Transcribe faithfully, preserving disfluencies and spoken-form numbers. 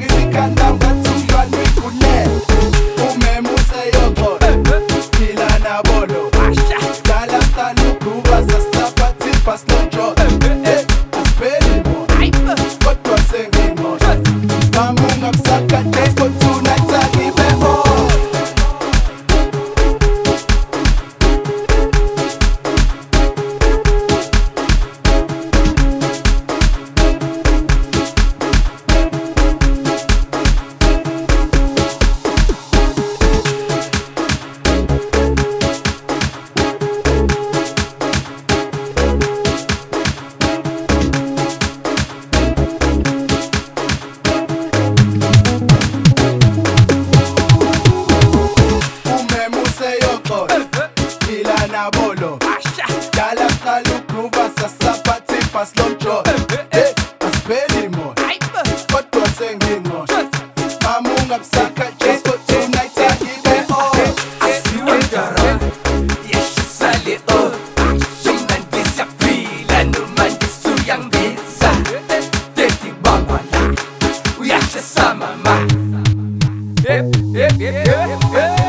isikanda ngathi umdlwane uyigune. Umema useyoko phila nabolo dala qala ugruva sasaphathi fast no job. Asipheli bona kodwa sengingqondo mama ungakusaka disco tonight angibe bona. Nabolo dala qala ugruva sasaphathi fast long job. Asipheli mona kodwa sengingqondo mama ungabusaka disco tonight angibe on. Asiwendara yeshisale o mina ngisaphila noma ngisuyangisa Daddy baba la uyashisa mama. Yep yep yep yep